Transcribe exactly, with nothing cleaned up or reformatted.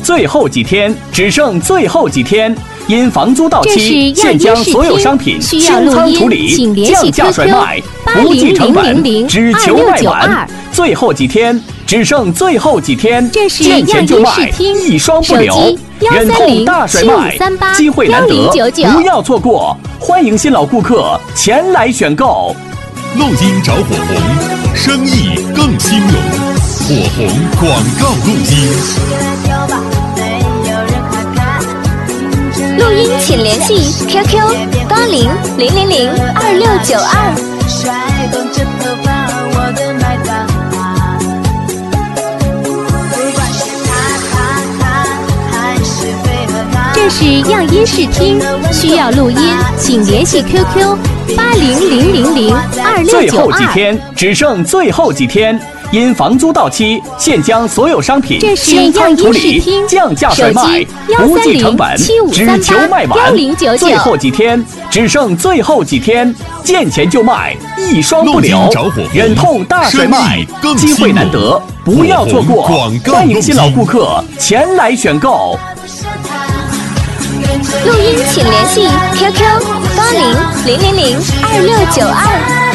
最后几天，只剩最后几天。因房租到期，现将所有商品清仓处理，降价甩卖，不计成本，只求卖完。最后几天，只剩最后几天，见钱就卖，一双不留。忍痛大甩卖，机会难得，不要错过！欢迎新老顾客前来选购。 录音找火红，生意更兴隆。火红广告录音。 录音请联系 Q Q 八零零零零二六九二。这是样音视听，需要录音，请联系 Q Q 八零零零零二六九二。 最后几天，只剩最后几天。因房租到期，现将所有商品清仓处理，降价甩卖，不计成本，只求卖完。最后几天，只剩最后几天，见钱就卖，一双不留。忍痛大甩卖，机会难得，不要错过！欢迎新老顾客前来选购。 录音请联系 Q Q 八零零零零二六九二。